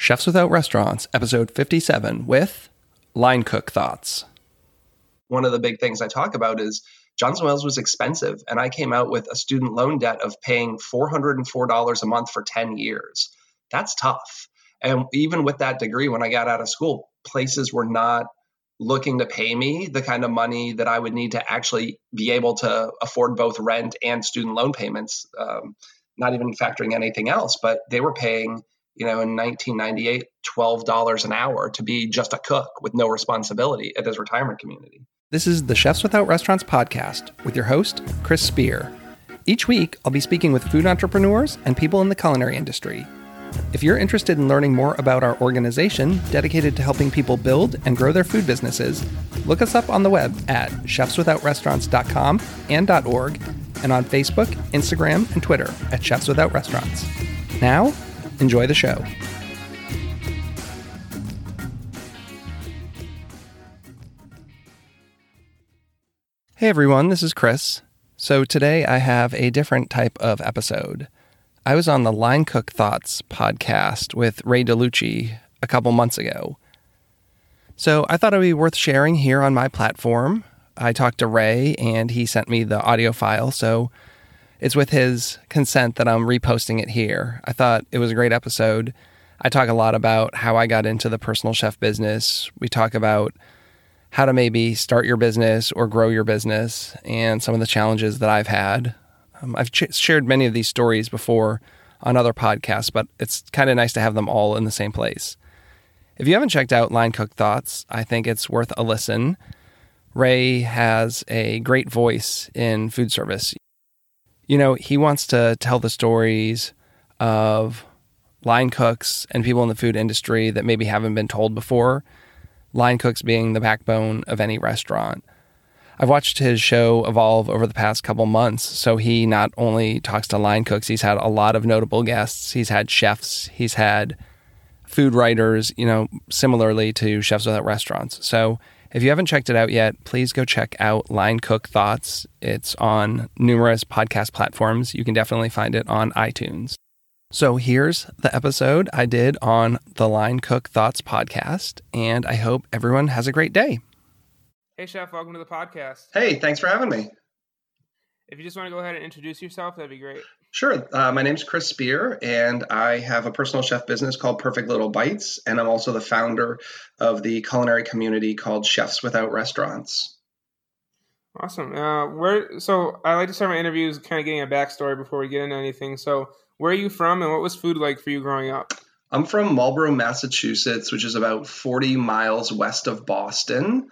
Chefs Without Restaurants, episode 57 with Line Cook Thoughts. One of the big things I talk about is Johnson Wales was expensive, and I came out with a student loan debt of paying $404 a month for 10 years. That's tough. And even with that degree, when I got out of school, places were not looking to pay me the kind of money that I would need to actually be able to afford both rent and student loan payments, not even factoring anything else. But they were paying, in 1998, $12 an hour to be just a cook with no responsibility at his retirement community. This is the Chefs Without Restaurants podcast with your host, Chris Spear. Each week, I'll be speaking with food entrepreneurs and people in the culinary industry. If you're interested in learning more about our organization dedicated to helping people build and grow their food businesses, look us up on the web at chefswithoutrestaurants.com and .org, and on Facebook, Instagram, and Twitter at Chefs Without Restaurants. Now, enjoy the show. Hey everyone, this is Chris. So today I have a different type of episode. I was on the Line Cook Thoughts podcast with Ray DeLucci a couple months ago. So I thought it would be worth sharing here on my platform. I talked to Ray and he sent me the audio file, so it's with his consent that I'm reposting it here. I thought it was a great episode. I talk a lot about how I got into the personal chef business. We talk about how to maybe start your business or grow your business and some of the challenges that I've had. I've shared many of these stories before on other podcasts, but it's kind of nice to have them all in the same place. If you haven't checked out Line Cook Thoughts, I think it's worth a listen. Ray has a great voice in food service. He wants to tell the stories of line cooks and people in the food industry that maybe haven't been told before, line cooks being the backbone of any restaurant. I've watched his show evolve over the past couple months, so he not only talks to line cooks, he's had a lot of notable guests. He's had chefs, he's had food writers, similarly to Chefs Without Restaurants. So if you haven't checked it out yet, please go check out Line Cook Thoughts. It's on numerous podcast platforms. You can definitely find it on iTunes. So here's the episode I did on the Line Cook Thoughts podcast, and I hope everyone has a great day. Hey, Chef, welcome to the podcast. Hey, thanks for having me. If you just want to go ahead and introduce yourself, that'd be great. Sure. My name's Chris Spear, and I have a personal chef business called Perfect Little Bites, and I'm also the founder of the culinary community called Chefs Without Restaurants. Awesome. So I like to start my interviews kind of getting a backstory before we get into anything. So where are you from, and what was food like for you growing up? I'm from Marlborough, Massachusetts, which is about 40 miles west of Boston.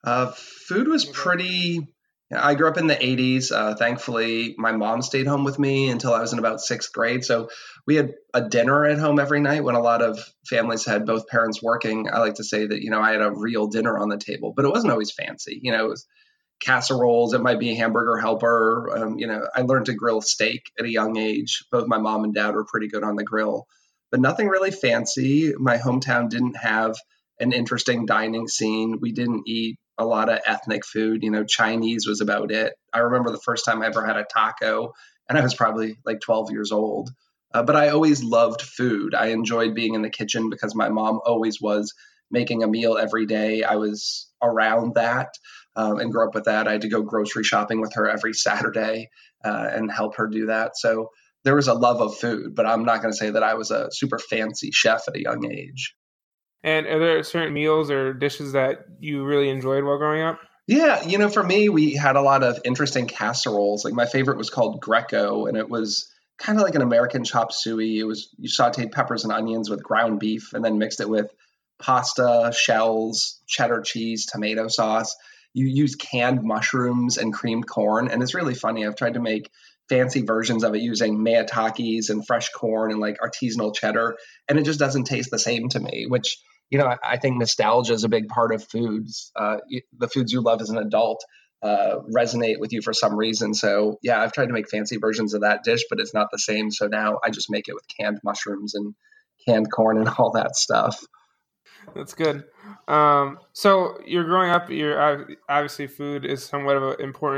Food was pretty... I grew up in the 80s. Thankfully, my mom stayed home with me until I was in about sixth grade. So we had a dinner at home every night when a lot of families had both parents working. I like to say that, I had a real dinner on the table, but it wasn't always fancy. It was casseroles. It might be a hamburger helper. I learned to grill steak at a young age. Both my mom and dad were pretty good on the grill, but nothing really fancy. My hometown didn't have an interesting dining scene. We didn't eat a lot of ethnic food. Chinese was about it. I remember the first time I ever had a taco, and I was probably like 12 years old. But I always loved food. I enjoyed being in the kitchen because my mom always was making a meal every day. I was around that and grew up with that. I had to go grocery shopping with her every Saturday and help her do that. So there was a love of food, but I'm not going to say that I was a super fancy chef at a young age. And are there certain meals or dishes that you really enjoyed while growing up? Yeah, for me, we had a lot of interesting casseroles. Like my favorite was called Greco, and it was kind of like an American chop suey. It was, you sauteed peppers and onions with ground beef and then mixed it with pasta, shells, cheddar cheese, tomato sauce. You use canned mushrooms and creamed corn, and it's really funny. I've tried to make fancy versions of it using mayatakis and fresh corn and like artisanal cheddar, and it just doesn't taste the same to me, which, I think nostalgia is a big part of foods. The foods you love as an adult resonate with you for some reason. So yeah, I've tried to make fancy versions of that dish, but it's not the same. So now I just make it with canned mushrooms and canned corn and all that stuff. That's good. So you're growing up, obviously food is somewhat of an important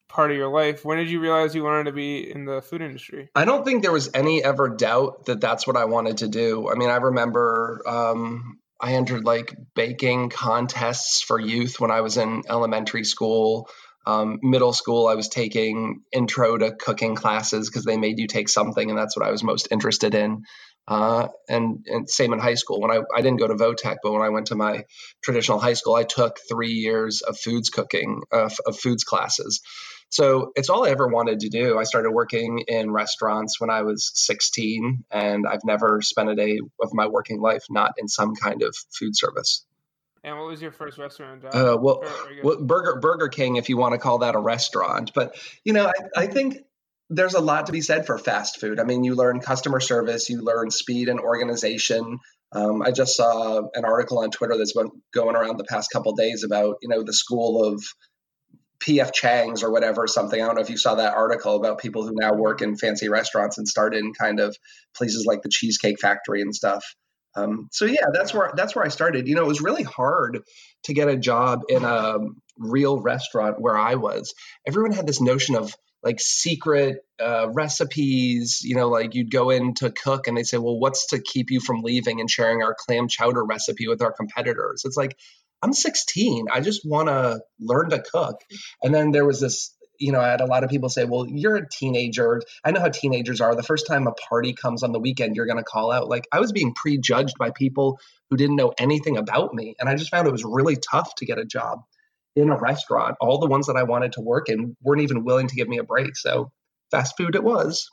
part of your life. When did you realize you wanted to be in the food industry? I don't think there was any ever doubt that that's what I wanted to do. I mean, I remember I entered like baking contests for youth when I was in elementary school. Middle school, I was taking intro to cooking classes because they made you take something, and that's what I was most interested in. And same in high school. When I didn't go to Votech, but when I went to my traditional high school, I took 3 years of foods cooking, of foods classes. So it's all I ever wanted to do. I started working in restaurants when I was 16, and I've never spent a day of my working life not in some kind of food service. And what was your first restaurant job? Burger King, if you want to call that a restaurant. But, I think there's a lot to be said for fast food. I mean, you learn customer service, you learn speed and organization. I just saw an article on Twitter that's been going around the past couple of days about, the school of P.F. Chang's or whatever, something. I don't know if you saw that article about people who now work in fancy restaurants and start in kind of places like the Cheesecake Factory and stuff. So yeah, that's where I started. It was really hard to get a job in a real restaurant where I was. Everyone had this notion of like secret recipes, like you'd go in to cook and they'd say, well, what's to keep you from leaving and sharing our clam chowder recipe with our competitors? It's like, I'm 16. I just want to learn to cook. And then there was this, I had a lot of people say, well, you're a teenager. I know how teenagers are. The first time a party comes on the weekend, you're going to call out. Like, I was being prejudged by people who didn't know anything about me. And I just found it was really tough to get a job in a restaurant. All the ones that I wanted to work in weren't even willing to give me a break. So fast food it was.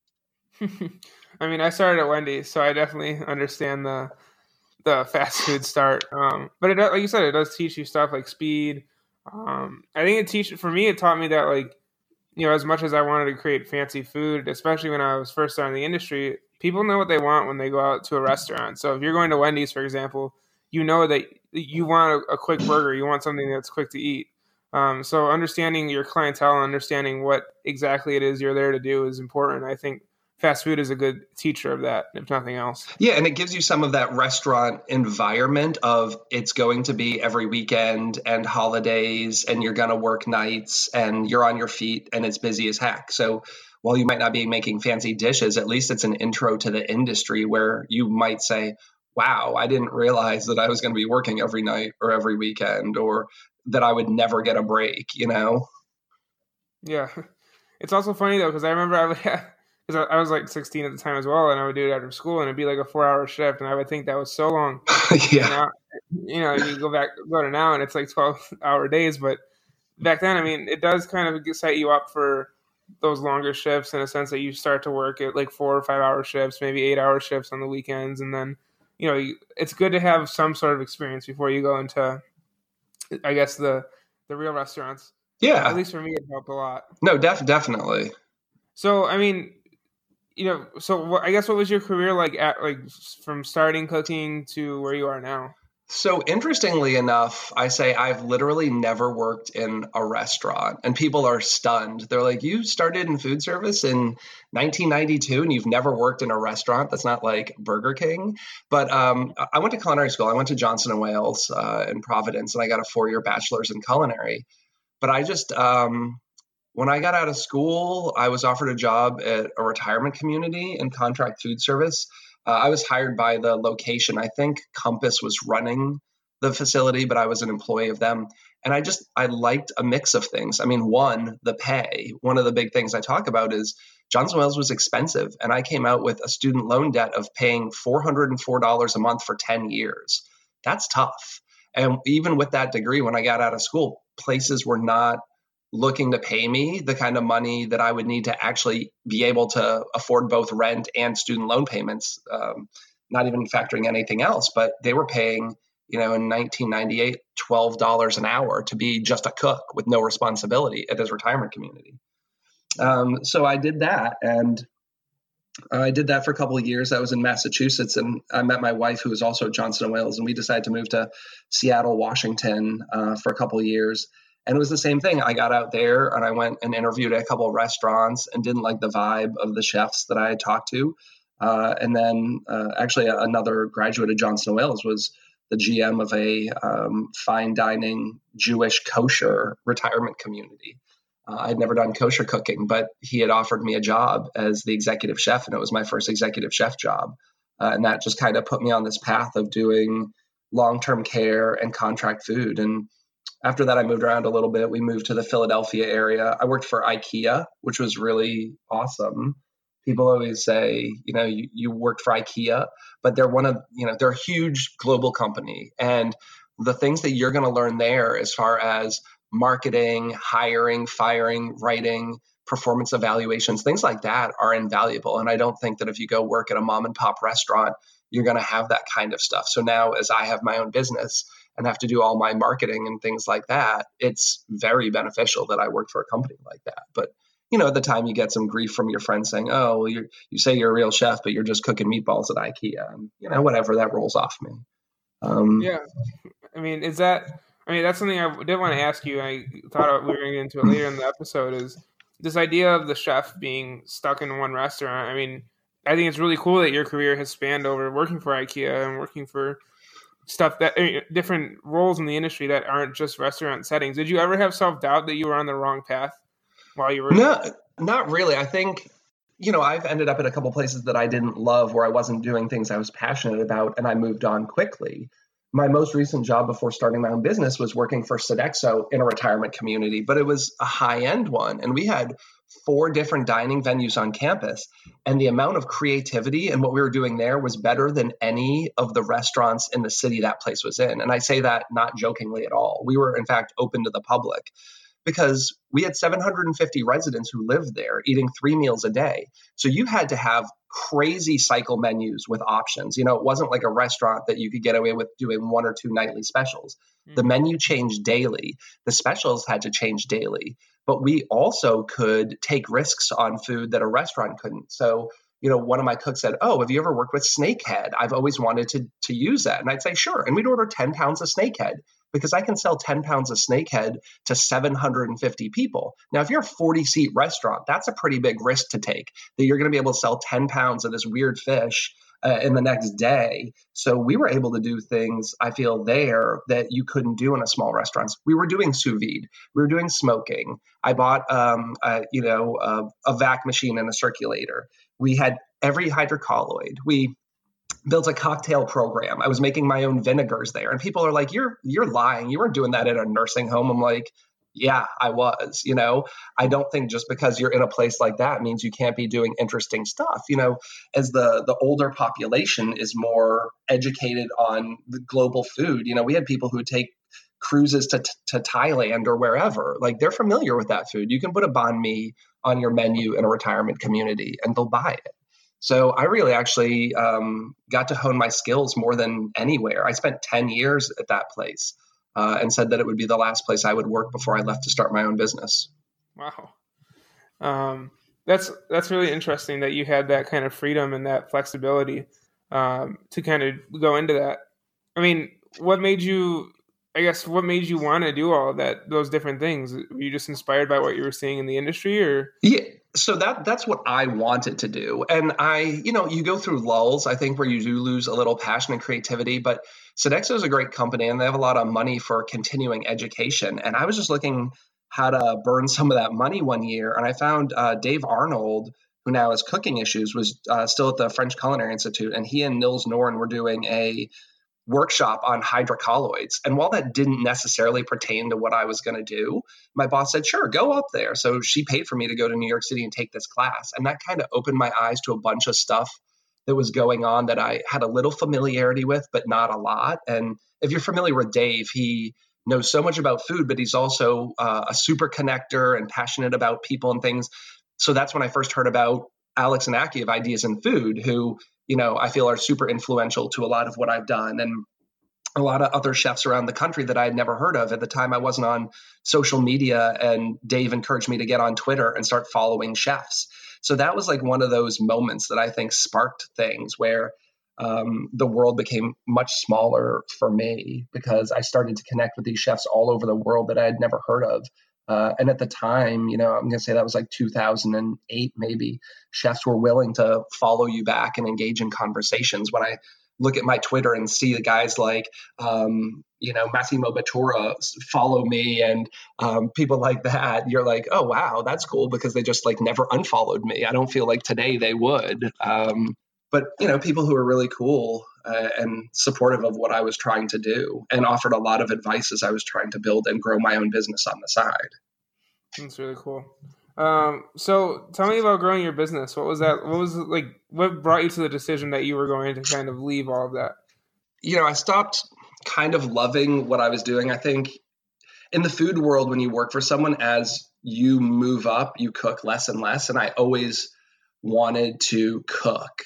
I mean, I started at Wendy's, so I definitely understand the fast food start. But like you said, it does teach you stuff like speed. I think it taught me that, like, as much as I wanted to create fancy food, especially when I was first starting the industry, people know what they want when they go out to a restaurant. So if you're going to Wendy's, for example, that you want a quick burger, you want something that's quick to eat. So understanding your clientele and understanding what exactly it is you're there to do is important. I think fast food is a good teacher of that, if nothing else. Yeah, and it gives you some of that restaurant environment of it's going to be every weekend and holidays, and you're going to work nights, and you're on your feet, and it's busy as heck. So while you might not be making fancy dishes, at least it's an intro to the industry where you might say, wow, I didn't realize that I was going to be working every night or every weekend, or that I would never get a break, Yeah. It's also funny, though, because I remember because I was like 16 at the time as well, and I would do it after school, and it'd be like a 4-hour shift, and I would think that was so long. Yeah. Now, you go to now, and it's like 12-hour days, but back then, I mean, it does kind of set you up for those longer shifts in a sense that you start to work at like 4 or 5-hour shifts, maybe 8-hour shifts on the weekends, and then it's good to have some sort of experience before you go into, I guess, the real restaurants. Yeah. At least for me, it helped a lot. No, definitely. So, I mean, I guess what was your career like from starting cooking to where you are now? So interestingly enough, I say I've literally never worked in a restaurant, and people are stunned. They're like, you started in food service in 1992 and you've never worked in a restaurant? That's not like Burger King. But I went to culinary school. I went to Johnson & Wales in Providence, and I got a 4-year bachelor's in culinary. But I just, when I got out of school, I was offered a job at a retirement community in contract food service. I was hired by the location. I think Compass was running the facility, but I was an employee of them. And I liked a mix of things. I mean, one, the pay. One of the big things I talk about is Johnson & Wales was expensive. And I came out with a student loan debt of paying $404 a month for 10 years. That's tough. And even with that degree, when I got out of school, places were not looking to pay me the kind of money that I would need to actually be able to afford both rent and student loan payments, not even factoring anything else. But they were paying, in 1998, $12 an hour to be just a cook with no responsibility at his retirement community. So I did that, and I did that for a couple of years. I was in Massachusetts, and I met my wife, who was also at Johnson & Wales, and we decided to move to Seattle, Washington for a couple of years. And it was the same thing. I got out there and I went and interviewed at a couple of restaurants and didn't like the vibe of the chefs that I had talked to. And then actually another graduate of Johnson & Wales was the GM of a fine dining Jewish kosher retirement community. I'd never done kosher cooking, but he had offered me a job as the executive chef, and it was my first executive chef job. And that just kind of put me on this path of doing long-term care and contract food. And after that, I moved around a little bit. We moved to the Philadelphia area. I worked for IKEA, which was really awesome. People always say, you worked for IKEA, but they're they're a huge global company. And the things that you're going to learn there as far as marketing, hiring, firing, writing, performance evaluations, things like that are invaluable. And I don't think that if you go work at a mom and pop restaurant, you're going to have that kind of stuff. So now as I have my own business and have to do all my marketing and things like that, it's very beneficial that I work for a company like that. But at the time you get some grief from your friends saying, oh, well, you say you're a real chef, but you're just cooking meatballs at IKEA. And, whatever, that rolls off me. Yeah. That's something I did want to ask you. I thought we were going to get into it later in the episode, is this idea of the chef being stuck in one restaurant. I mean, I think it's really cool that your career has spanned over working for IKEA and working for stuff that different roles in the industry that aren't just restaurant settings. Did you ever have self-doubt that you were on the wrong path while you were? No, not really. I think, I've ended up at a couple places that I didn't love, where I wasn't doing things I was passionate about, and I moved on quickly. My most recent job before starting my own business was working for Sodexo in a retirement community, but it was a high-end one. And we had 4 different dining venues on campus. And the amount of creativity and what we were doing there was better than any of the restaurants in the city that place was in. And I say that not jokingly at all. We were, in fact, open to the public, because we had 750 residents who lived there eating 3 meals a day. So you had to have crazy cycle menus with options. It wasn't like a restaurant that you could get away with doing 1 or 2 nightly specials. The menu changed daily. The specials had to change daily. But we also could take risks on food that a restaurant couldn't. So, one of my cooks said, oh, have you ever worked with snakehead? I've always wanted to use that. And I'd say, sure. And we'd order 10 pounds of snakehead, because I can sell 10 pounds of snakehead to 750 people. Now, if you're a 40-seat restaurant, that's a pretty big risk to take, that you're going to be able to sell 10 pounds of this weird fish in the next day. So we were able to do things, I feel, there that you couldn't do in a small restaurant. We were doing sous vide. We were doing smoking. I bought, a vac machine and a circulator. We had every hydrocolloid. We built a cocktail program. I was making my own vinegars there. And people are like, you're lying. You weren't doing that at a nursing home. I'm like, yeah, I was. I don't think just because you're in a place like that means you can't be doing interesting stuff. As the older population is more educated on the global food, we had people who would take cruises to Thailand or wherever. Like, they're familiar with that food. You can put a banh mi on your menu in a retirement community and they'll buy it. So I really actually got to hone my skills more than anywhere. I spent 10 years at that place and said that it would be the last place I would work before I left to start my own business. Wow. That's really interesting that you had that kind of freedom and that flexibility to kind of go into that. I mean, what made you want to do all of that, those different things? Were you just inspired by what you were seeing in the industry, or? Yeah. So that's what I wanted to do. And you go through lulls, I think, where you do lose a little passion and creativity, but Sodexo is a great company and they have a lot of money for continuing education. And I was just looking how to burn some of that money one year. And I found Dave Arnold, who now has Cooking Issues, was still at the French Culinary Institute. And he and Nils Norn were doing a workshop on hydrocolloids. And while that didn't necessarily pertain to what I was going to do, my boss said, sure, go up there. So she paid for me to go to New York City and take this class. And that kind of opened my eyes to a bunch of stuff that was going on that I had a little familiarity with, but not a lot. And if you're familiar with Dave, he knows so much about food, but he's also a super connector and passionate about people and things. So that's when I first heard about Alex and Aki of Ideas in Food, who I feel are super influential to a lot of what I've done, and a lot of other chefs around the country that I had never heard of. At the time, I wasn't on social media, and Dave encouraged me to get on Twitter and start following chefs. So that was like one of those moments that I think sparked things where the world became much smaller for me, because I started to connect with these chefs all over the world that I had never heard of. And at the time, I'm going to say that was like 2008, maybe, chefs were willing to follow you back and engage in conversations. When I look at my Twitter and see the guys like, Massimo Bottura follow me and people like that, you're like, oh, wow, that's cool, because they just like never unfollowed me. I don't feel like today they would. But, people who are really cool and supportive of what I was trying to do and offered a lot of advice as I was trying to build and grow my own business on the side. That's really cool. So tell me about growing your business. What was that? What was it like? What brought you to the decision that you were going to kind of leave all of that? I stopped kind of loving what I was doing. I think in the food world, when you work for someone, as you move up, you cook less and less. And I always wanted to cook.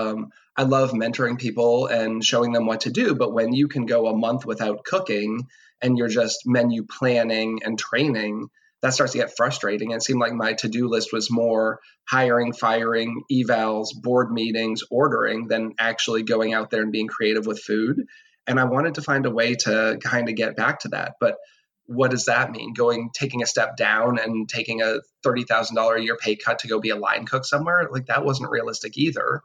I love mentoring people and showing them what to do. But when you can go a month without cooking and you're just menu planning and training, that starts to get frustrating. It seemed like my to-do list was more hiring, firing, evals, board meetings, ordering than actually going out there and being creative with food. And I wanted to find a way to kind of get back to that. But what does that mean? Taking a step down and taking a $30,000 a year pay cut to go be a line cook somewhere? Like, that wasn't realistic either.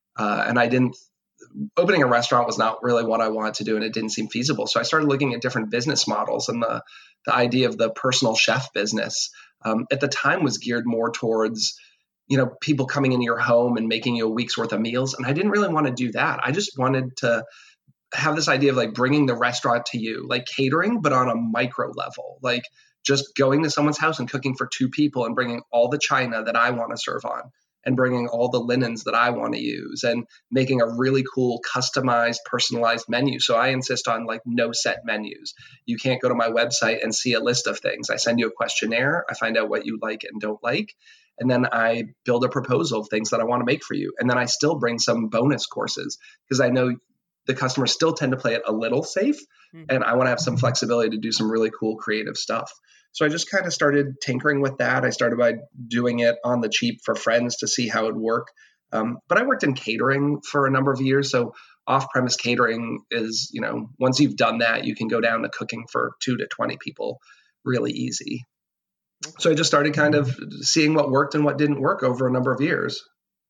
And opening a restaurant was not really what I wanted to do, and it didn't seem feasible. So I started looking at different business models, and the idea of the personal chef business at the time was geared more towards, people coming into your home and making you a week's worth of meals. And I didn't really want to do that. I just wanted to have this idea of like bringing the restaurant to you, like catering, but on a micro level, like just going to someone's house and cooking for 2 people and bringing all the china that I want to serve on and bringing all the linens that I want to use and making a really cool, customized, personalized menu. So I insist on like no set menus. You can't go to my website and see a list of things. I send you a questionnaire. I find out what you like and don't like. And then I build a proposal of things that I want to make for you. And then I still bring some bonus courses because I know the customers still tend to play it a little safe. And I want to have some flexibility to do some really cool creative stuff. So I just kind of started tinkering with that. I started by doing it on the cheap for friends to see how it would work. But I worked in catering for a number of years. So off-premise catering is, once you've done that, you can go down to cooking for 2 to 20 people really easy. So I just started kind of seeing what worked and what didn't work over a number of years.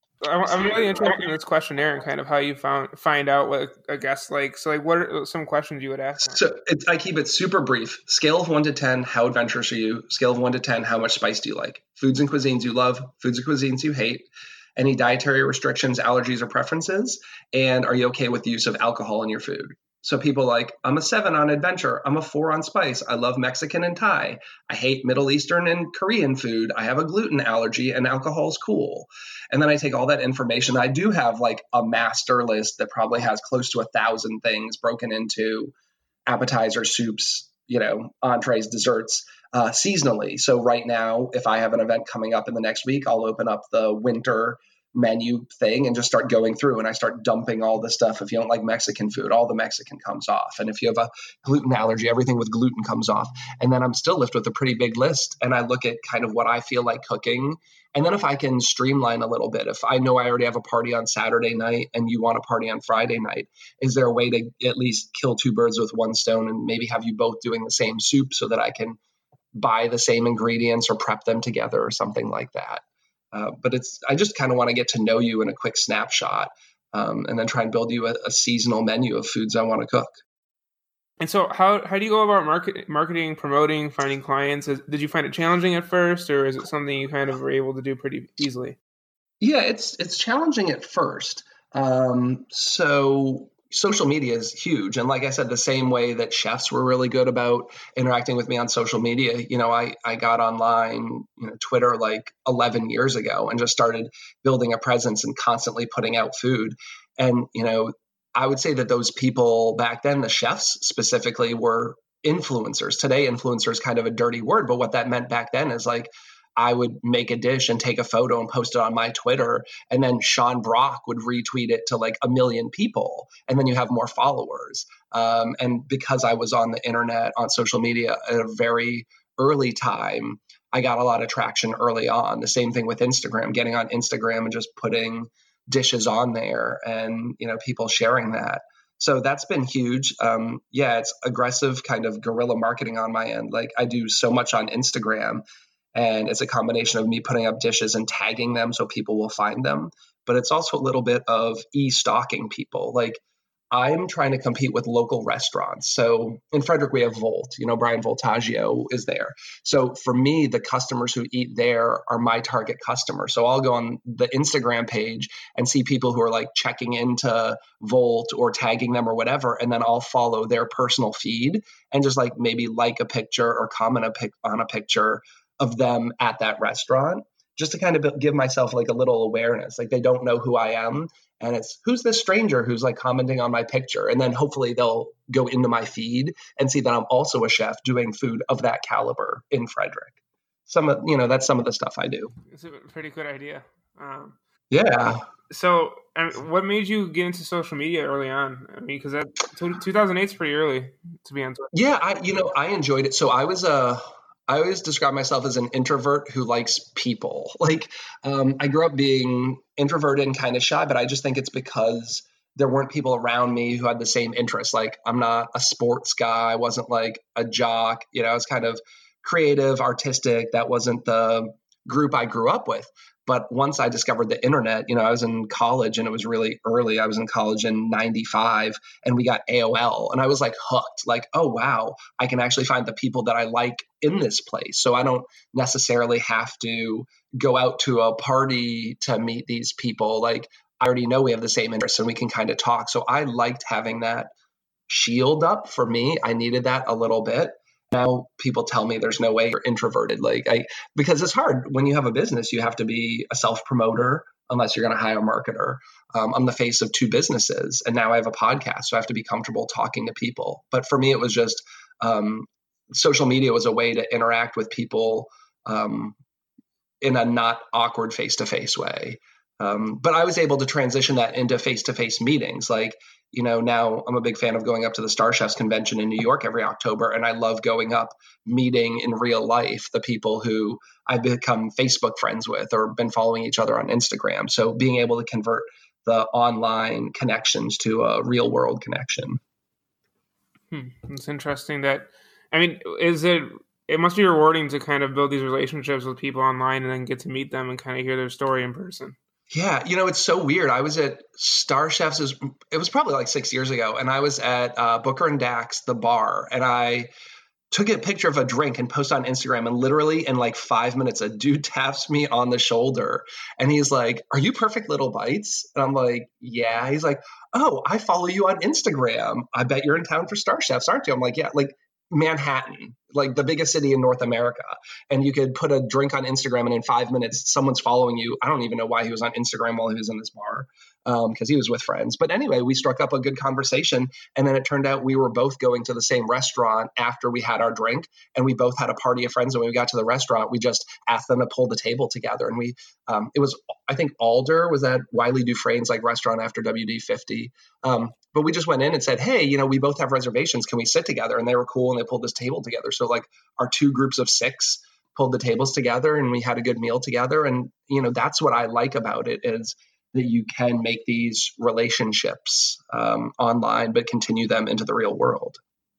I'm really interested in this questionnaire and kind of how you find out what a guest likes. So, like, what are some questions you would ask? So I keep it super brief. Scale of 1 to 10, how adventurous are you? Scale of 1 to 10, how much spice do you like? Foods and cuisines you love, foods and cuisines you hate, any dietary restrictions, allergies, or preferences, and are you okay with the use of alcohol in your food? So people like, I'm a 7 on adventure. I'm a 4 on spice. I love Mexican and Thai. I hate Middle Eastern and Korean food. I have a gluten allergy and alcohol is cool. And then I take all that information. I do have like a master list that probably has close to 1,000 things broken into appetizers, soups, entrees, desserts, seasonally. So right now, if I have an event coming up in the next week, I'll open up the winter menu thing and just start going through, and I start dumping all the stuff. If you don't like Mexican food, all the Mexican comes off. And if you have a gluten allergy, everything with gluten comes off. And then I'm still left with a pretty big list. And I look at kind of what I feel like cooking. And then if I can streamline a little bit, if I know I already have a party on Saturday night and you want a party on Friday night, is there a way to at least kill 2 birds with 1 stone and maybe have you both doing the same soup so that I can buy the same ingredients or prep them together or something like that? But I just kind of want to get to know you in a quick snapshot and then try and build you a seasonal menu of foods I want to cook. And so how do you go about marketing, promoting, finding clients? Did you find it challenging at first, or is it something you kind of were able to do pretty easily? Yeah, it's challenging at first. So social media is huge. And like I said, the same way that chefs were really good about interacting with me on social media, I got online, Twitter like 11 years ago and just started building a presence and constantly putting out food. And, I would say that those people back then, the chefs specifically, were influencers. Today, influencer is kind of a dirty word, but what that meant back then is like, I would make a dish and take a photo and post it on my Twitter. And then Sean Brock would retweet it to like 1 million people. And then you have more followers. And because I was on the internet, on social media at a very early time, I got a lot of traction early on. The same thing with Instagram, getting on Instagram and just putting dishes on there and, people sharing that. So that's been huge. It's aggressive kind of guerrilla marketing on my end. Like I do so much on Instagram. And it's a combination of me putting up dishes and tagging them so people will find them. But it's also a little bit of e-stalking people. Like I'm trying to compete with local restaurants. So in Frederick, we have Volt, Brian Voltaggio is there. So for me, the customers who eat there are my target customer. So I'll go on the Instagram page and see people who are like checking into Volt or tagging them or whatever. And then I'll follow their personal feed and just like maybe like a picture or comment on a picture of them at that restaurant, just to kind of give myself like a little awareness. Like they don't know who I am. And it's, who's this stranger who's like commenting on my picture? And then hopefully they'll go into my feed and see that I'm also a chef doing food of that caliber in Frederick. That's some of the stuff I do. It's a pretty good idea. Yeah. So what made you get into social media early on? I mean, because 2008 is pretty early to be on Twitter. Yeah, I enjoyed it. So I always describe myself as an introvert who likes people. Like, I grew up being introverted and kind of shy, but I just think it's because there weren't people around me who had the same interests. Like, I'm not a sports guy. I wasn't like a jock. I was kind of creative, artistic. That wasn't the group I grew up with. But once I discovered the internet, I was in college and it was really early. I was in college in 95 and we got AOL and I was like hooked, like, oh, wow, I can actually find the people that I like in this place. So I don't necessarily have to go out to a party to meet these people. Like I already know we have the same interests and we can kind of talk. So I liked having that shield up for me. I needed that a little bit. Now people tell me there's no way you're introverted. Because it's hard when you have a business, you have to be a self-promoter unless you're going to hire a marketer. I'm the face of 2 businesses and now I have a podcast. So I have to be comfortable talking to people. But for me, it was just social media was a way to interact with people in a not awkward face-to-face way. But I was able to transition that into face-to-face meetings. Now I'm a big fan of going up to the Star Chefs convention in New York every October. And I love going up, meeting in real life the people who I've become Facebook friends with or been following each other on Instagram. So being able to convert the online connections to a real world connection. It's interesting it must be rewarding to kind of build these relationships with people online and then get to meet them and kind of hear their story in person. Yeah, it's so weird. I was at Star Chefs, it was probably like 6 years ago, and I was at Booker and Dax, the bar, and I took a picture of a drink and posted on Instagram, and literally in like 5 minutes, a dude taps me on the shoulder, and he's like, "Are you Perfect Little Bites?" And I'm like, "Yeah." He's like, "Oh, I follow you on Instagram. I bet you're in town for Star Chefs, aren't you?" I'm like, "Yeah." Like Manhattan, like the biggest city in North America. And you could put a drink on Instagram and in 5 minutes, someone's following you. I don't even know why he was on Instagram while he was in this bar, because he was with friends. But anyway, we struck up a good conversation. And then it turned out we were both going to the same restaurant after we had our drink. And we both had a party of friends. And when we got to the restaurant, we just asked them to pull the table together. And it was, I think Alder was at Wiley Dufresne's like restaurant after WD-50. But we just went in and said, "Hey, we both have reservations. Can we sit together?" And they were cool. And they pulled this table together. So like our 2 groups of 6 pulled the tables together and we had a good meal together. And, that's what I like about it is that you can make these relationships online, but continue them into the real world.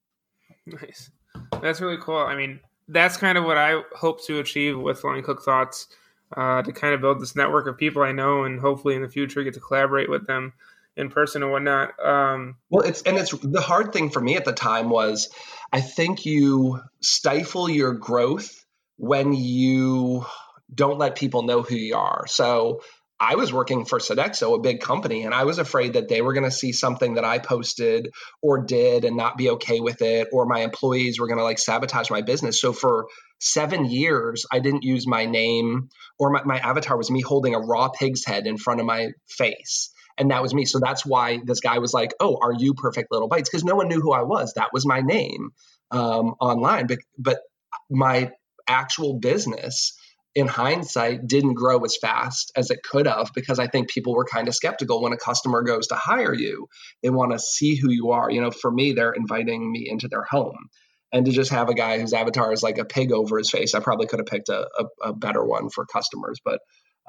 Nice. That's really cool. I mean, that's kind of what I hope to achieve with Line Cook Thoughts, to kind of build this network of people I know and hopefully in the future get to collaborate with them in person and whatnot. Well, it's the hard thing for me at the time was I think you stifle your growth when you don't let people know who you are. So I was working for Sodexo, a big company, and I was afraid that they were going to see something that I posted or did and not be okay with it, or my employees were going to like sabotage my business. So for 7 years, I didn't use my name, or my avatar was me holding a raw pig's head in front of my face. And that was me. So that's why this guy was like, "Oh, are you Perfect Little Bites?" Because no one knew who I was. That was my name online. But my actual business, in hindsight, didn't grow as fast as it could have because I think people were kind of skeptical when a customer goes to hire you. They want to see who you are. For me, they're inviting me into their home. And to just have a guy whose avatar is like a pig over his face, I probably could have picked a better one for customers. But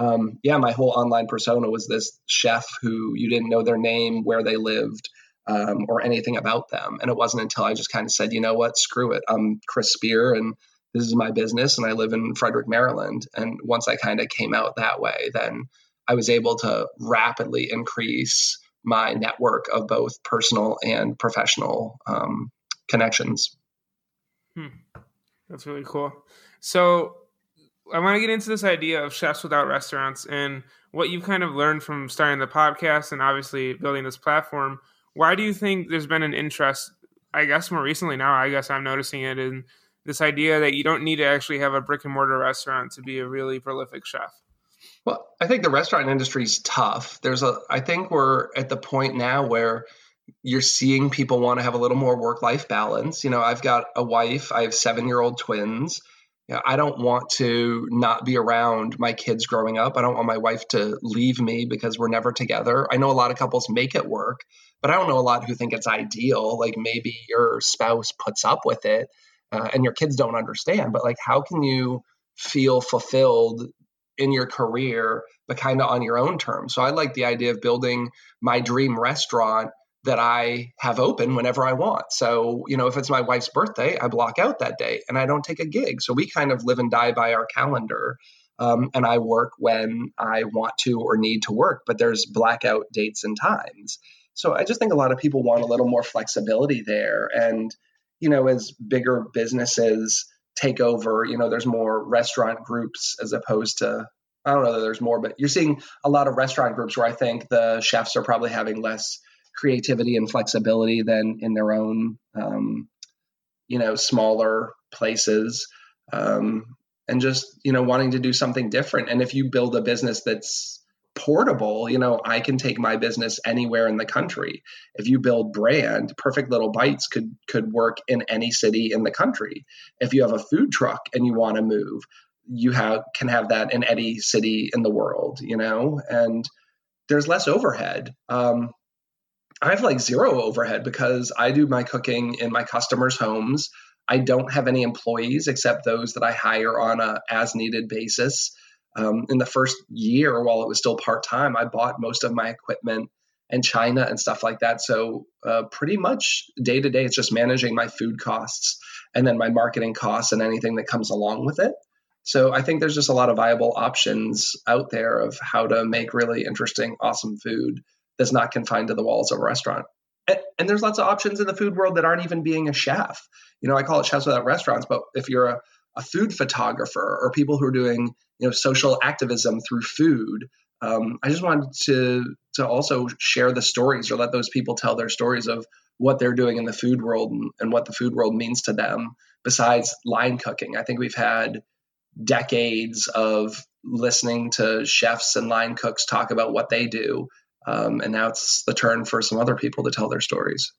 my whole online persona was this chef who you didn't know their name, where they lived, or anything about them. And it wasn't until I just kind of said, "You know what, screw it. I'm Chris Spear and this is my business and I live in Frederick, Maryland." And once I kind of came out that way, then I was able to rapidly increase my network of both personal and professional connections. That's really cool. So I want to get into this idea of Chefs Without Restaurants and what you've kind of learned from starting the podcast and obviously building this platform. Why do you think there's been an interest, I guess more recently now, I guess I'm noticing it, in this idea that you don't need to actually have a brick and mortar restaurant to be a really prolific chef? Well, I think the restaurant industry is tough. I think we're at the point now where you're seeing people want to have a little more work-life balance. I've got a wife, I have 7-year-old twins. I don't want to not be around my kids growing up. I don't want my wife to leave me because we're never together. I know a lot of couples make it work, but I don't know a lot who think it's ideal. Like maybe your spouse puts up with it and your kids don't understand, but like, how can you feel fulfilled in your career, but kind of on your own terms? So I like the idea of building my dream restaurant that I have open whenever I want. So, if it's my wife's birthday, I block out that day and I don't take a gig. So we kind of live and die by our calendar. And I work when I want to or need to work, but there's blackout dates and times. So I just think a lot of people want a little more flexibility there. And, as bigger businesses take over, there's more restaurant groups as opposed to, I don't know that there's more, but you're seeing a lot of restaurant groups where I think the chefs are probably having less creativity and flexibility than in their own, smaller places, and just, wanting to do something different. And if you build a business that's portable, I can take my business anywhere in the country. If you build brand, Perfect Little Bites could work in any city in the country. If you have a food truck and you want to move, you can have that in any city in the world, and there's less overhead. I have like zero overhead because I do my cooking in my customers' homes. I don't have any employees except those that I hire on a as needed basis. In the first year, while it was still part-time, I bought most of my equipment in China and stuff like that. So pretty much day to day, it's just managing my food costs and then my marketing costs and anything that comes along with it. So I think there's just a lot of viable options out there of how to make really interesting, awesome food that's not confined to the walls of a restaurant. And there's lots of options in the food world that aren't even being a chef. I call it Chefs Without Restaurants, but if you're a food photographer or people who are doing, social activism through food, I just wanted to also share the stories or let those people tell their stories of what they're doing in the food world and what the food world means to them besides line cooking. I think we've had decades of listening to chefs and line cooks talk about what they do. And now it's the turn for some other people to tell their stories.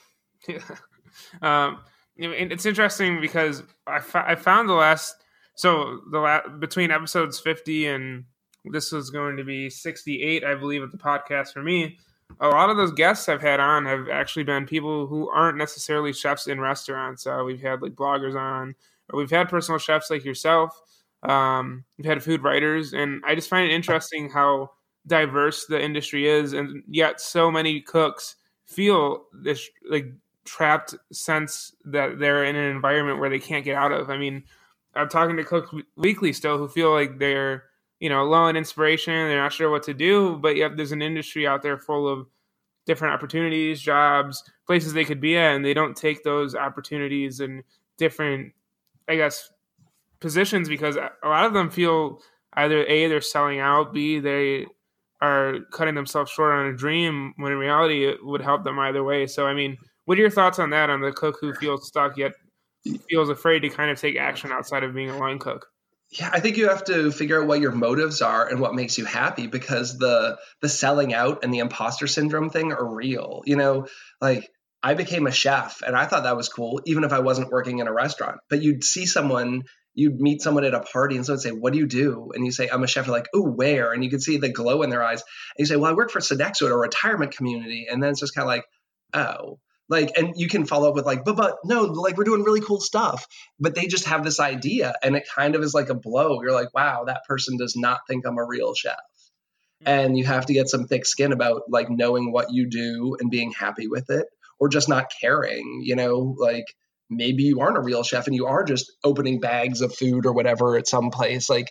Yeah. It's interesting because I found between episodes 50 and this was going to be 68, I believe, at the podcast for me, a lot of those guests I've had on have actually been people who aren't necessarily chefs in restaurants. We've had like bloggers on, or we've had personal chefs like yourself. We've had food writers, and I just find it interesting how diverse the industry is, and yet so many cooks feel this like trapped sense that they're in an environment where they can't get out of. I mean, I'm talking to Cook Weekly still who feel like they're, low in inspiration, they're not sure what to do, but yet there's an industry out there full of different opportunities, jobs, places they could be at, and they don't take those opportunities and different, I guess, positions because a lot of them feel either A, they're selling out, B, they are cutting themselves short on a dream when in reality it would help them either way. So, I mean, what are your thoughts on that, on the cook who feels stuck yet feels afraid to kind of take action outside of being a line cook? Yeah, I think you have to figure out what your motives are and what makes you happy because the selling out and the imposter syndrome thing are real. Like I became a chef and I thought that was cool, even if I wasn't working in a restaurant. But you'd meet someone at a party and someone would say, "What do you do?" And you say, "I'm a chef." They're like, "Oh, where?" And you can see the glow in their eyes. And you say, "Well, I work for Sodexo at a retirement community." And then it's just kind of like, oh, like, and you can follow up with like, but no, like we're doing really cool stuff. But they just have this idea and it kind of is like a blow. You're like, wow, that person does not think I'm a real chef. And you have to get some thick skin about like knowing what you do and being happy with it or just not caring, like maybe you aren't a real chef and you are just opening bags of food or whatever at some place. Like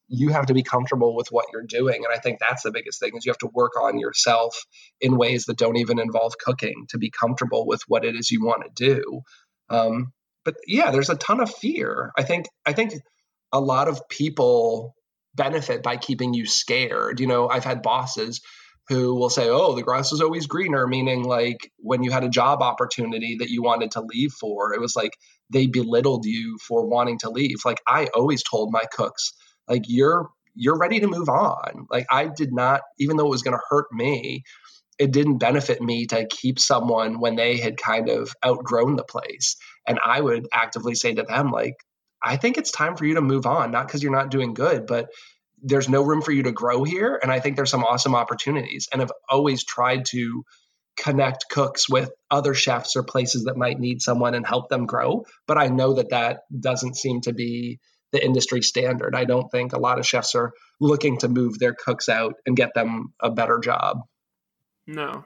you have to be comfortable with what you're doing. And I think that's the biggest thing, is you have to work on yourself in ways that don't even involve cooking to be comfortable with what it is you want to do. But yeah, there's a ton of fear. I think a lot of people benefit by keeping you scared. I've had bosses who will say, oh, the grass is always greener, meaning like when you had a job opportunity that you wanted to leave for, it was like they belittled you for wanting to leave. Like I always told my cooks, like, you're ready to move on. Like I did not, even though it was going to hurt me, it didn't benefit me to keep someone when they had kind of outgrown the place. And I would actively say to them, like, I think it's time for you to move on, not because you're not doing good, but there's no room for you to grow here. And I think there's some awesome opportunities. And I've always tried to connect cooks with other chefs or places that might need someone and help them grow. But I know that doesn't seem to be the industry standard. I don't think a lot of chefs are looking to move their cooks out and get them a better job. No,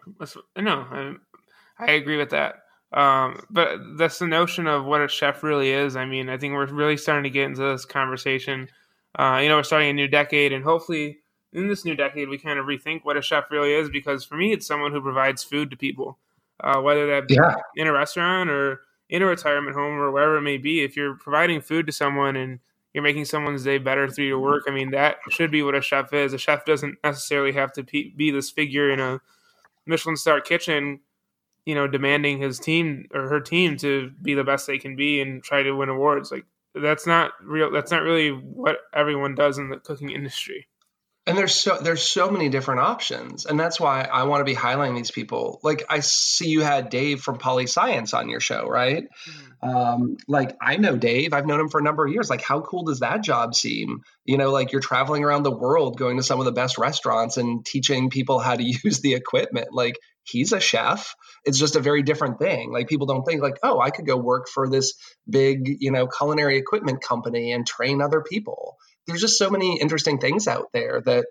I agree with that. But that's the notion of what a chef really is. I mean, I think we're really starting to get into this conversation. We're starting a new decade, and hopefully in this new decade, we kind of rethink what a chef really is, because for me, it's someone who provides food to people, whether that be in a restaurant or in a retirement home or wherever it may be. If you're providing food to someone and you're making someone's day better through your work, I mean, that should be what a chef is. A chef doesn't necessarily have to be this figure in a Michelin star kitchen, demanding his team or her team to be the best they can be and try to win awards. Like that's not real. That's not really what everyone does in the cooking industry. And there's so many different options. And that's why I want to be highlighting these people. Like I see you had Dave from PolyScience on your show, right? Mm-hmm. Like I know Dave, I've known him for a number of years. Like how cool does that job seem? Like you're traveling around the world, going to some of the best restaurants and teaching people how to use the equipment. Like he's a chef. It's just a very different thing. Like people don't think like, oh, I could go work for this big, culinary equipment company and train other people. There's just so many interesting things out there that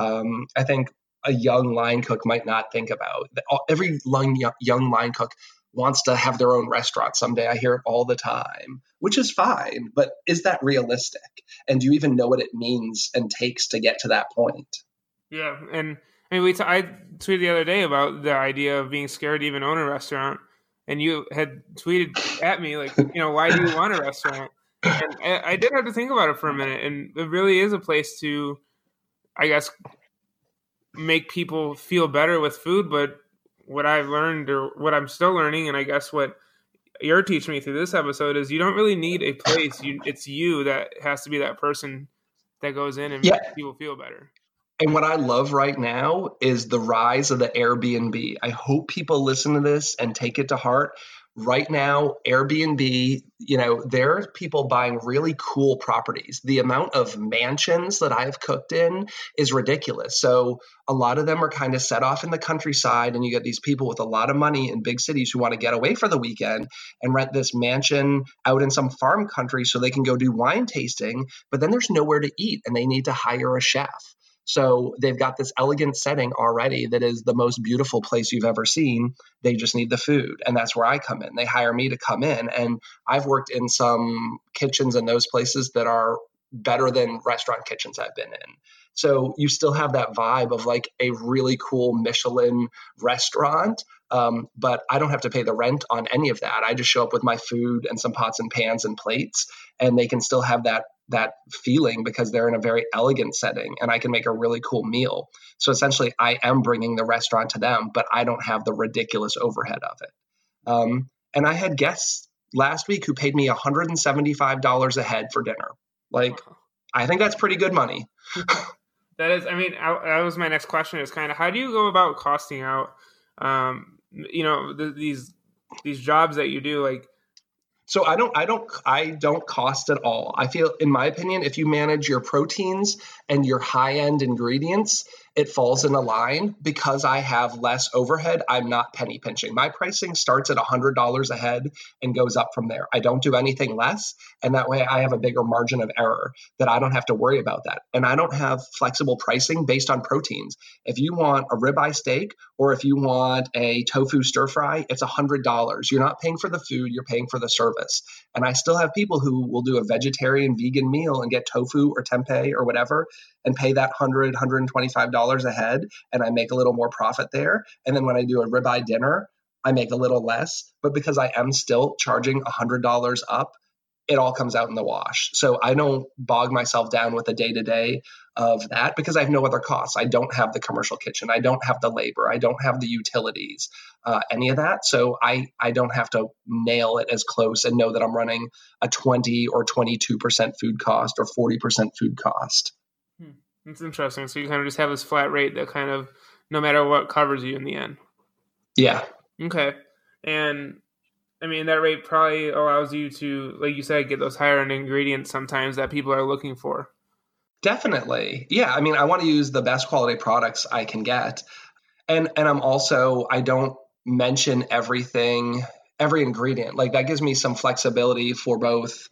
I think a young line cook might not think about. Every young line cook wants to have their own restaurant someday. I hear it all the time, which is fine. But is that realistic? And do you even know what it means and takes to get to that point? Yeah. And I mean, I tweeted the other day about the idea of being scared to even own a restaurant. And you had tweeted at me like, why do you want a restaurant? And I did have to think about it for a minute, and it really is a place to, I guess, make people feel better with food. But what I've learned, or what I'm still learning, and I guess what you're teaching me through this episode, is you don't really need a place. It's you that has to be that person that goes in and makes people feel better. And what I love right now is the rise of the Airbnb. I hope people listen to this and take it to heart. Right now, Airbnb, there are people buying really cool properties. The amount of mansions that I've cooked in is ridiculous. So a lot of them are kind of set off in the countryside, and you get these people with a lot of money in big cities who want to get away for the weekend and rent this mansion out in some farm country so they can go do wine tasting, but then there's nowhere to eat and they need to hire a chef. So they've got this elegant setting already that is the most beautiful place you've ever seen. They just need the food. And that's where I come in. They hire me to come in. And I've worked in some kitchens in those places that are better than restaurant kitchens I've been in. So you still have that vibe of like a really cool Michelin restaurant. But I don't have to pay the rent on any of that. I just show up with my food and some pots and pans and plates, and they can still have that feeling because they're in a very elegant setting, and I can make a really cool meal. So essentially I am bringing the restaurant to them, but I don't have the ridiculous overhead of it. And I had guests last week who paid me $175 a head for dinner. Like, I think that's pretty good money. That is, I mean, that was my next question, is kind of, how do you go about costing out, these jobs that you do? Like, so I don't cost at all. I feel, in my opinion, if you manage your proteins and your high-end ingredients it falls in a line because I have less overhead. I'm not penny pinching. My pricing starts at $100 a head and goes up from there. I don't do anything less. And that way I have a bigger margin of error that I don't have to worry about that. And I don't have flexible pricing based on proteins. If you want a ribeye steak or if you want a tofu stir fry, it's $100. You're not paying for the food, you're paying for the service. And I still have people who will do a vegetarian vegan meal and get tofu or tempeh or whatever and pay that $100, $125 a head. And I make a little more profit there. And then when I do a ribeye dinner, I make a little less. But because I am still charging $100 up, it all comes out in the wash. So I don't bog myself down with the day-to-day of that because I have no other costs. I don't have the commercial kitchen. I don't have the labor. I don't have the utilities, any of that. So I don't have to nail it as close and know that I'm running a 20 or 22% food cost or 40% food cost. That's interesting. So you kind of just have this flat rate that kind of, no matter what, covers you in the end. Yeah. Okay. And I mean, that rate probably allows you to, like you said, get those higher end ingredients sometimes that people are looking for. Definitely. Yeah. I mean, I want to use the best quality products I can get. And I'm also, I don't mention everything, every ingredient. Like that gives me some flexibility for both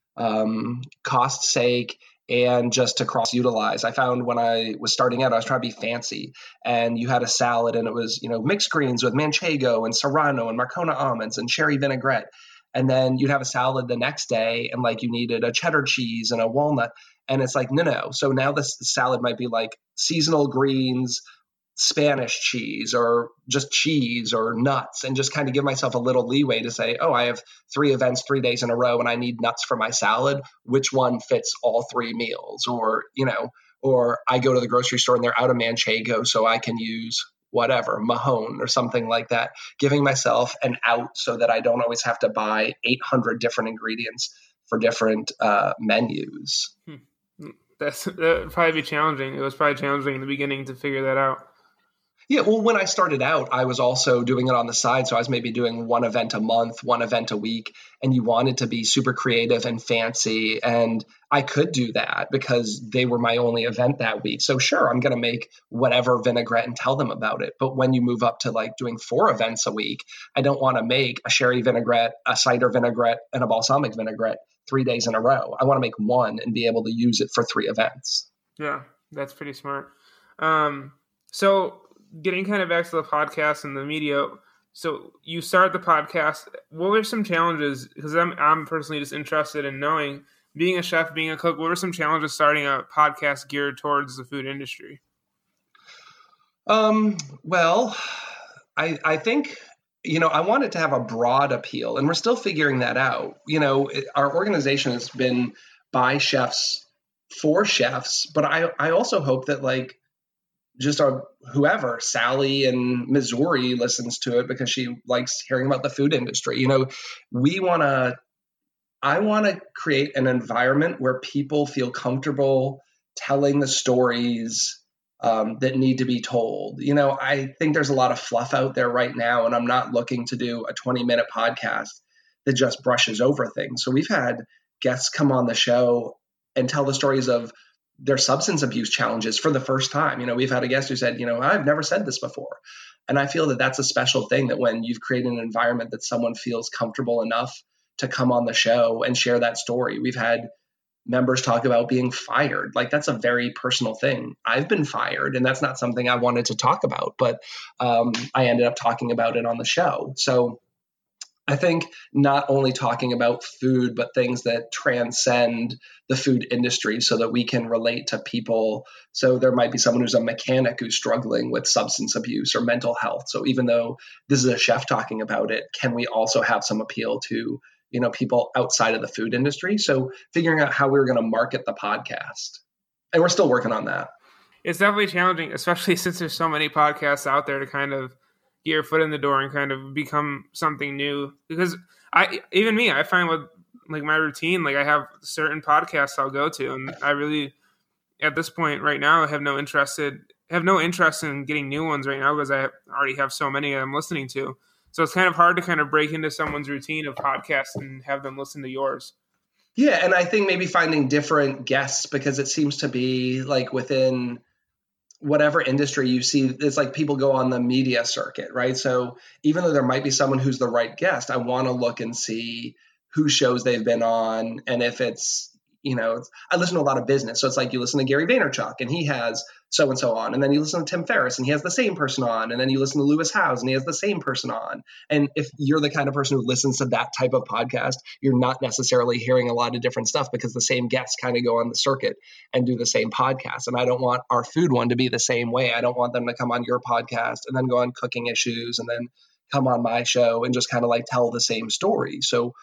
cost sake and just to cross utilize. I found when I was starting out, I was trying to be fancy and you had a salad and it was, mixed greens with manchego and serrano and Marcona almonds and cherry vinaigrette. And then you'd have a salad the next day and like you needed a cheddar cheese and a walnut. And it's like, no. So now this salad might be like seasonal greens, Spanish cheese or just cheese or nuts and just kind of give myself a little leeway to say, oh, I have 3 events 3 days in a row and I need nuts for my salad. Which one fits all 3 meals? Or I go to the grocery store and they're out of manchego, so I can use whatever, Mahone or something like that, giving myself an out so that I don't always have to buy 800 different ingredients for different menus. That would probably be challenging. It was probably challenging in the beginning to figure that out. Yeah, well, when I started out, I was also doing it on the side. So I was maybe doing 1 event a month, 1 event a week, and you wanted to be super creative and fancy. And I could do that because they were my only event that week. So sure, I'm going to make whatever vinaigrette and tell them about it. But when you move up to like doing 4 events a week, I don't want to make a sherry vinaigrette, a cider vinaigrette, and a balsamic vinaigrette 3 days in a row. I want to make 1 and be able to use it for 3 events. Yeah, that's pretty smart. So getting kind of back to the podcast and the media, so you start the podcast. What were some challenges? Because I'm personally just interested in knowing, being a chef, being a cook, what were some challenges starting a podcast geared towards the food industry? Well, I think, I wanted to have a broad appeal, and we're still figuring that out. Our organization has been by chefs for chefs, but I also hope that like just whoever, Sally in Missouri listens to it because she likes hearing about the food industry. I want to create an environment where people feel comfortable telling the stories that need to be told. I think there's a lot of fluff out there right now, and I'm not looking to do a 20-minute podcast that just brushes over things. So we've had guests come on the show and tell the stories of their substance abuse challenges for the first time. We've had a guest who said, I've never said this before. And I feel that that's a special thing, that when you've created an environment that someone feels comfortable enough to come on the show and share that story. We've had members talk about being fired. Like that's a very personal thing. I've been fired and that's not something I wanted to talk about, but I ended up talking about it on the show. So I think not only talking about food, but things that transcend the food industry so that we can relate to people. So there might be someone who's a mechanic who's struggling with substance abuse or mental health. So even though this is a chef talking about it, can we also have some appeal to, people outside of the food industry? So figuring out how we're going to market the podcast. And we're still working on that. It's definitely challenging, especially since there's so many podcasts out there to kind of get your foot in the door and kind of become something new. Because I find with like my routine, like I have certain podcasts I'll go to, and I really, at this point right now, have no interest in getting new ones right now because I already have so many I'm listening to. So it's kind of hard to kind of break into someone's routine of podcasts and have them listen to yours. Yeah, and I think maybe finding different guests, because it seems to be like within whatever industry you see, it's like people go on the media circuit, right? So even though there might be someone who's the right guest, I want to look and see who shows they've been on. And if it's, I listen to a lot of business. So it's like you listen to Gary Vaynerchuk and he has so-and-so on. And then you listen to Tim Ferriss and he has the same person on. And then you listen to Lewis Howes and he has the same person on. And if you're the kind of person who listens to that type of podcast, you're not necessarily hearing a lot of different stuff because the same guests kind of go on the circuit and do the same podcast. And I don't want our food one to be the same way. I don't want them to come on your podcast and then go on Cooking Issues and then come on my show and just kind of like tell the same story. So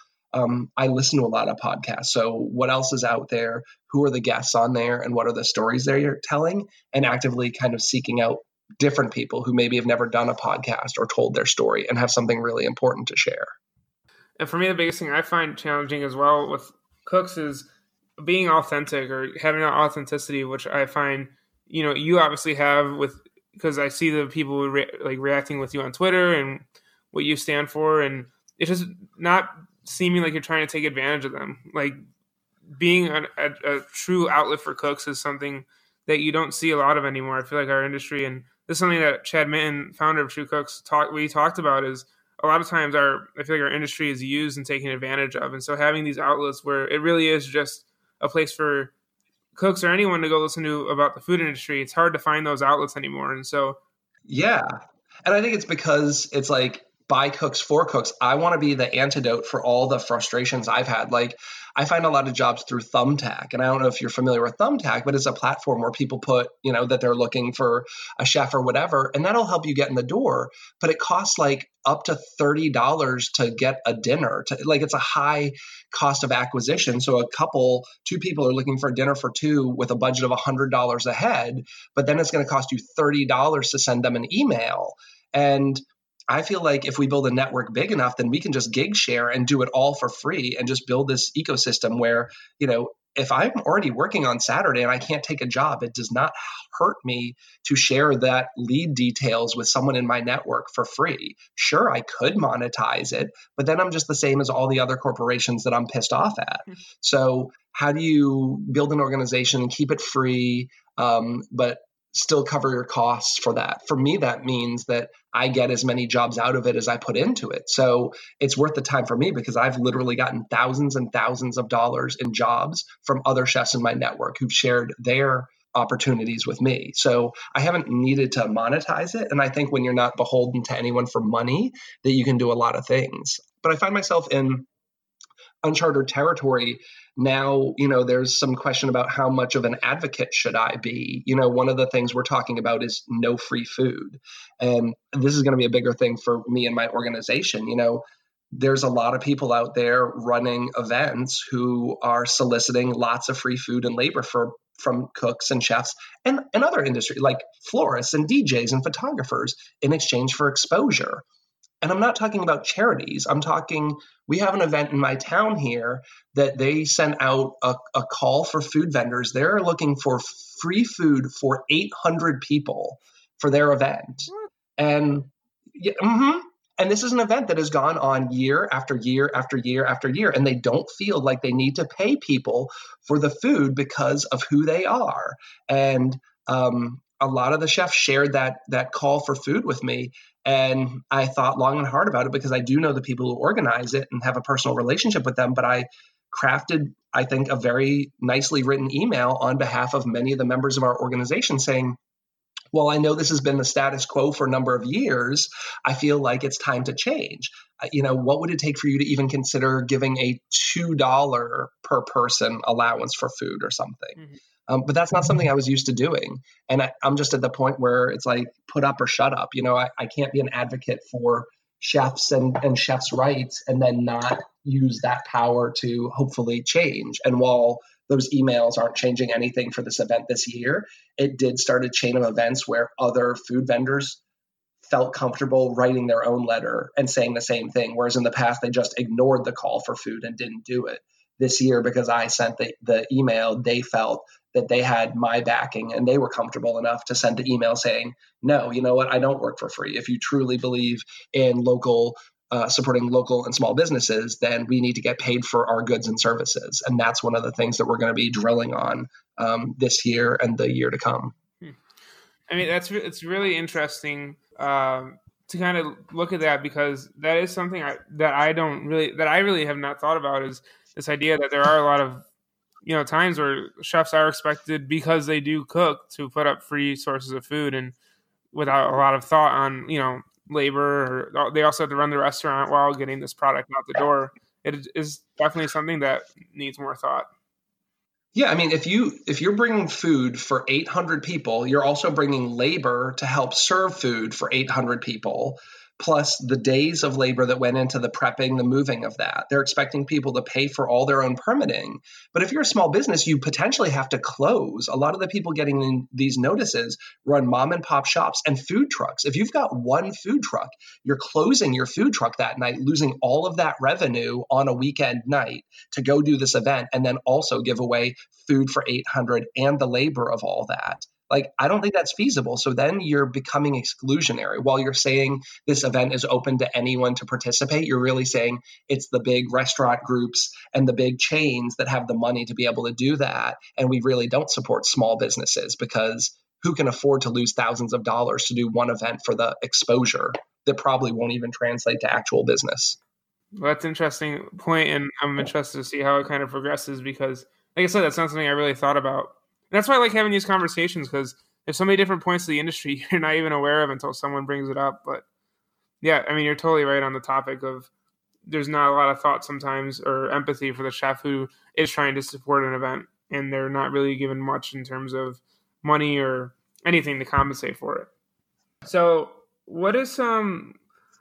I listen to a lot of podcasts. So what else is out there? Who are the guests on there? And what are the stories they're telling? And actively kind of seeking out different people who maybe have never done a podcast or told their story and have something really important to share. And for me, the biggest thing I find challenging as well with cooks is being authentic or having that authenticity, which I find, you obviously have because I see the people reacting with you on Twitter and what you stand for. And it's just not seeming like you're trying to take advantage of them. Like being a true outlet for cooks is something that you don't see a lot of anymore. I feel like our industry, and this is something that Chad Minton, founder of True Cooks, we talked about, is a lot of times I feel like our industry is used and taken advantage of. And so having these outlets where it really is just a place for cooks or anyone to go listen to about the food industry, it's hard to find those outlets anymore. And so, yeah. And I think it's because it's like, by cooks for cooks. I want to be the antidote for all the frustrations I've had. Like I find a lot of jobs through Thumbtack, and I don't know if you're familiar with Thumbtack, but it's a platform where people put, that they're looking for a chef or whatever, and that'll help you get in the door. But it costs like up to $30 to get a dinner. It's a high cost of acquisition. So two people are looking for a dinner for two with a budget of $100 a head, but then it's going to cost you $30 to send them an email. And I feel like if we build a network big enough, then we can just gig share and do it all for free and just build this ecosystem where, if I'm already working on Saturday and I can't take a job, it does not hurt me to share that lead details with someone in my network for free. Sure, I could monetize it, but then I'm just the same as all the other corporations that I'm pissed off at. Mm-hmm. So how do you build an organization and keep it free, but still cover your costs for that? For me, that means that I get as many jobs out of it as I put into it. So it's worth the time for me because I've literally gotten thousands and thousands of dollars in jobs from other chefs in my network who've shared their opportunities with me. So I haven't needed to monetize it. And I think when you're not beholden to anyone for money, that you can do a lot of things. But I find myself in uncharted territory now. There's some question about how much of an advocate should I be. One of the things we're talking about is no free food. And this is going to be a bigger thing for me and my organization. There's a lot of people out there running events who are soliciting lots of free food and labor from cooks and chefs and other industry like florists and DJs and photographers in exchange for exposure. And I'm not talking about charities. I'm talking, we have an event in my town here that they sent out a call for food vendors. They're looking for free food for 800 people for their event. And and this is an event that has gone on year after year after year after year. And they don't feel like they need to pay people for the food because of who they are. And a lot of the chefs shared that call for food with me. And I thought long and hard about it because I do know the people who organize it and have a personal relationship with them. But I crafted, I think, a very nicely written email on behalf of many of the members of our organization saying, well, I know this has been the status quo for a number of years. I feel like it's time to change. What would it take for you to even consider giving a $2 per person allowance for food or something? Mm-hmm. But that's not something I was used to doing. And I'm just at the point where it's like, put up or shut up. I can't be an advocate for chefs and chefs' rights and then not use that power to hopefully change. And while those emails aren't changing anything for this event this year, it did start a chain of events where other food vendors felt comfortable writing their own letter and saying the same thing. Whereas in the past, they just ignored the call for food and didn't do it. This year, because I sent the email, they felt that they had my backing and they were comfortable enough to send the email saying, no, you know what? I don't work for free. If you truly believe in supporting local and small businesses, then we need to get paid for our goods and services. And that's one of the things that we're going to be drilling on this year and the year to come. I mean, it's really interesting to kind of look at that, because that is something that I really have not thought about, is this idea that there are a lot of times where chefs are expected, because they do cook, to put up free sources of food and without a lot of thought on labor, or they also have to run the restaurant while getting this product out the door. It is definitely something that needs more thought. Yeah, I mean, if you're bringing food for 800 people, you're also bringing labor to help serve food for 800 people, plus the days of labor that went into the prepping, the moving of that. They're expecting people to pay for all their own permitting. But if you're a small business, you potentially have to close. A lot of the people getting these notices run mom and pop shops and food trucks. If you've got one food truck, you're closing your food truck that night, losing all of that revenue on a weekend night to go do this event, and then also give away food for 800 and the labor of all that. Like, I don't think that's feasible. So then you're becoming exclusionary. While you're saying this event is open to anyone to participate, you're really saying it's the big restaurant groups and the big chains that have the money to be able to do that. And we really don't support small businesses, because who can afford to lose thousands of dollars to do one event for the exposure that probably won't even translate to actual business? Well, that's an interesting point, and I'm interested to see how it kind of progresses, because, like I said, that's not something I really thought about. And that's why I like having these conversations, because there's so many different points of the industry you're not even aware of until someone brings it up. But yeah, I mean, you're totally right on the topic of there's not a lot of thought sometimes, or empathy for the chef who is trying to support an event, and they're not really given much in terms of money or anything to compensate for it. So what is some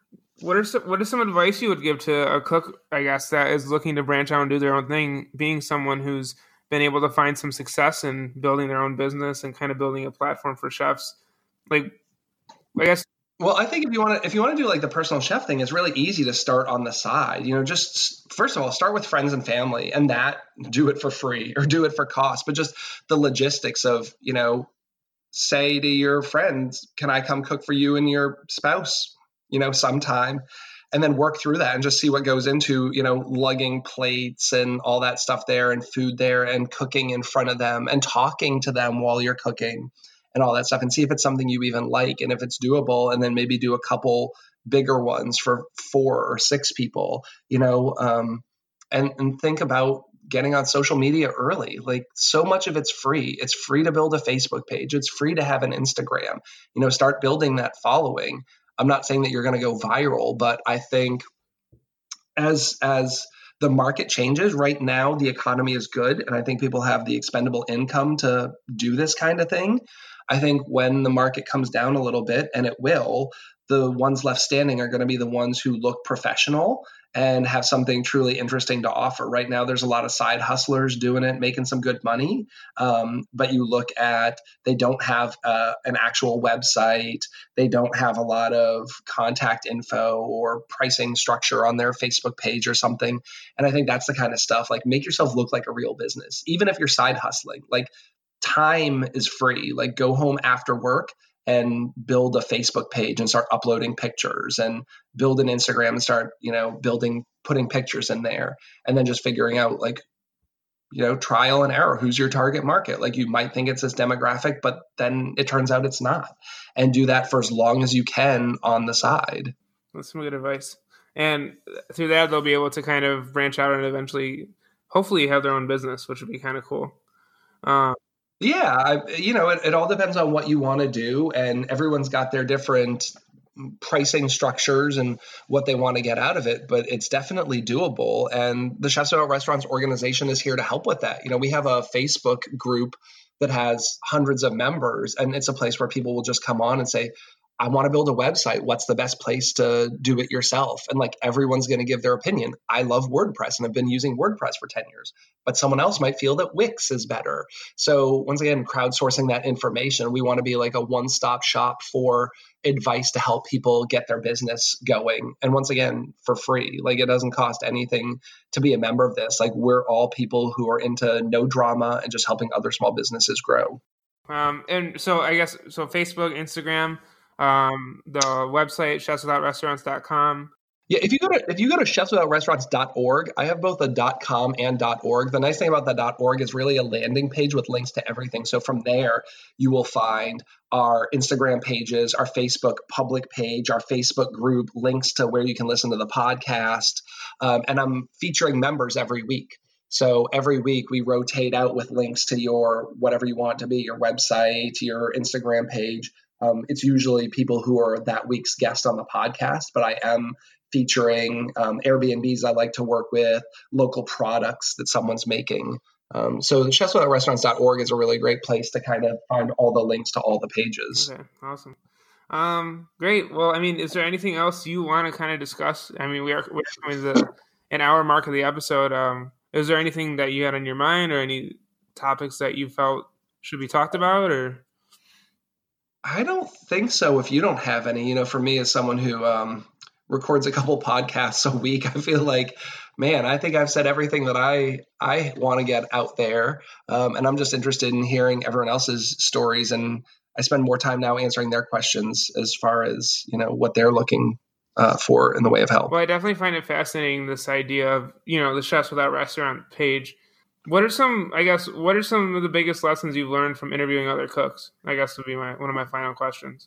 advice you would give to a cook, I guess, that is looking to branch out and do their own thing, being someone who's been able to find some success in building their own business and kind of building a platform for chefs? Like, I guess. Well, I think if you want to do like the personal chef thing, it's really easy to start on the side. Just first of all, start with friends and family, and do it for free or do it for cost. But just the logistics of, say to your friends, can I come cook for you and your spouse, sometime? And then work through that and just see what goes into, lugging plates and all that stuff there, and food there, and cooking in front of them and talking to them while you're cooking and all that stuff, and see if it's something you even like and if it's doable. And then maybe do a couple bigger ones for 4 or 6 people, and think about getting on social media early. Like, so much of it's free. It's free to build a Facebook page. It's free to have an Instagram, start building that following. I'm not saying that you're going to go viral, but I think as the market changes right now, the economy is good, and I think people have the expendable income to do this kind of thing. I think when the market comes down a little bit, and it will, the ones left standing are going to be the ones who look professional and have something truly interesting to offer. Right now, there's a lot of side hustlers doing it, making some good money. But you look at, they don't have an actual website. They don't have a lot of contact info or pricing structure on their Facebook page or something. And I think that's the kind of stuff, like, make yourself look like a real business, even if you're side hustling. Like, time is free. Like, go home after work and build a Facebook page and start uploading pictures, and build an Instagram and start, putting pictures in there, and then just figuring out, like, trial and error. Who's your target market? Like, you might think it's this demographic, but then it turns out it's not. And do that for as long as you can on the side. That's some good advice. And through that, they'll be able to kind of branch out and eventually, hopefully, have their own business, which would be kind of cool. Yeah, it all depends on what you want to do, and everyone's got their different pricing structures and what they want to get out of it, but it's definitely doable. And the Chefs Without Restaurants organization is here to help with that. We have a Facebook group that has hundreds of members, and it's a place where people will just come on and say, I want to build a website. What's the best place to do it yourself? And like, everyone's going to give their opinion. I love WordPress and I've been using WordPress for 10 years, but someone else might feel that Wix is better. So once again, crowdsourcing that information, we want to be like a one-stop shop for advice to help people get their business going. And once again, for free. Like, it doesn't cost anything to be a member of this. Like, we're all people who are into no drama and just helping other small businesses grow. And so I guess, Facebook, Instagram, the website, chefswithoutrestaurants.com. Yeah, if you go to chefswithoutrestaurants.org, I have both a .com and .org. The nice thing about the .org is really a landing page with links to everything. So from there, you will find our Instagram pages, our Facebook public page, our Facebook group, links to where you can listen to the podcast. And I'm featuring members every week. So every week we rotate out with links to your whatever you want it to be, your website, your Instagram page. It's usually people who are that week's guest on the podcast, but I am featuring Airbnbs I like to work with, local products that someone's making. So the chefswithoutrestaurants.org is a really great place to kind of find all the links to all the pages. Okay, awesome. Great. Well, I mean, is there anything else you want to kind of discuss? I mean, we're coming to an hour mark of the episode. Is there anything that you had on your mind or any topics that you felt should be talked about? Or I don't think so. If you don't have any, for me as someone who records a couple podcasts a week, I feel like, man, I think I've said everything that I want to get out there. And I'm just interested in hearing everyone else's stories. And I spend more time now answering their questions as far as, what they're looking for in the way of help. Well, I definitely find it fascinating, this idea of, the Chefs Without Restaurant page. What are some of the biggest lessons you've learned from interviewing other cooks? I guess would be one of my final questions.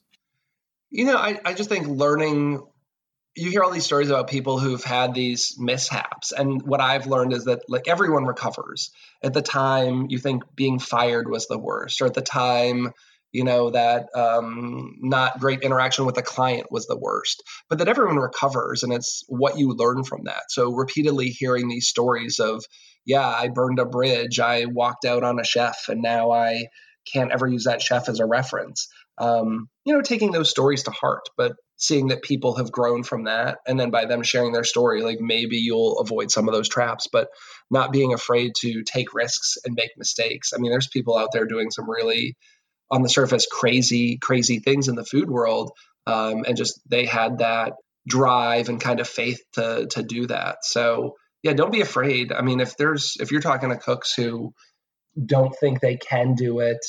I just think learning, you hear all these stories about people who've had these mishaps. And what I've learned is that everyone recovers. At the time, you think being fired was the worst, or at the time, that not great interaction with a client was the worst, but that everyone recovers, and it's what you learn from that. So repeatedly hearing these stories of, I burned a bridge, I walked out on a chef, and now I can't ever use that chef as a reference. Taking those stories to heart, but seeing that people have grown from that. And then by them sharing their story, maybe you'll avoid some of those traps, but not being afraid to take risks and make mistakes. I mean, there's people out there doing some really, on the surface, crazy things in the food world. And just, they had that drive and kind of faith to do that. So don't be afraid. I mean, if you're talking to cooks who don't think they can do it,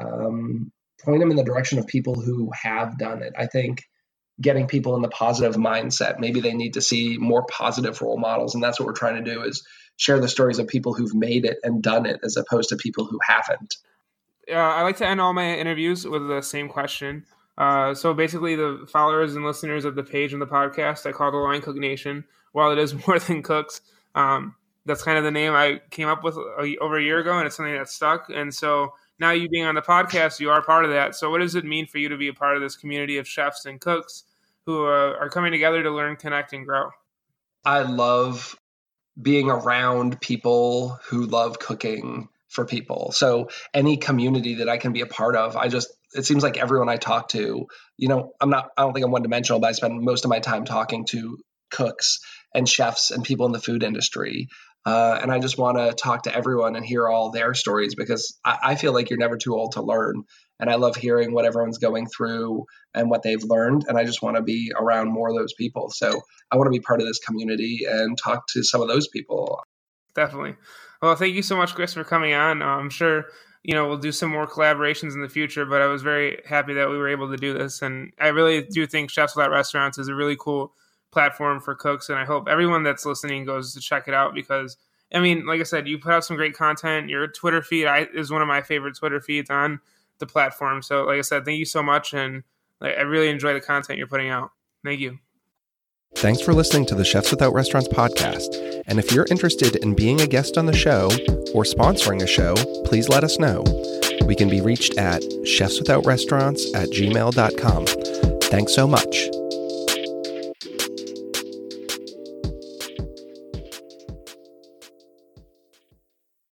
point them in the direction of people who have done it. I think getting people in the positive mindset, maybe they need to see more positive role models. And that's what we're trying to do, is share the stories of people who've made it and done it, as opposed to people who haven't. I like to end all my interviews with the same question. So basically, the followers and listeners of the page and the podcast I call the Line Cook Nation. While it is more than cooks, that's kind of the name I came up with over a year ago, and it's something that stuck. And so now, you being on the podcast, you are part of that. So what does it mean for you to be a part of this community of chefs and cooks who are coming together to learn, connect, and grow? I love being around people who love cooking for people. So any community that I can be a part of, it seems like everyone I talk to, I don't think I'm one-dimensional, but I spend most of my time talking to cooks and chefs and people in the food industry. And I just want to talk to everyone and hear all their stories, because I feel like you're never too old to learn. And I love hearing what everyone's going through and what they've learned. And I just want to be around more of those people. So I want to be part of this community and talk to some of those people. Definitely. Well, thank you so much, Chris, for coming on. I'm sure, we'll do some more collaborations in the future, but I was very happy that we were able to do this. And I really do think Chefs Without Restaurants is a really cool platform for cooks. And I hope everyone that's listening goes to check it out, because, I mean, like I said, you put out some great content. Your Twitter feed is one of my favorite Twitter feeds on the platform. So like I said, thank you so much. And I really enjoy the content you're putting out. Thank you. Thanks for listening to the Chefs Without Restaurants podcast. And if you're interested in being a guest on the show or sponsoring a show, please let us know. We can be reached at chefswithoutrestaurants@gmail.com. Thanks so much.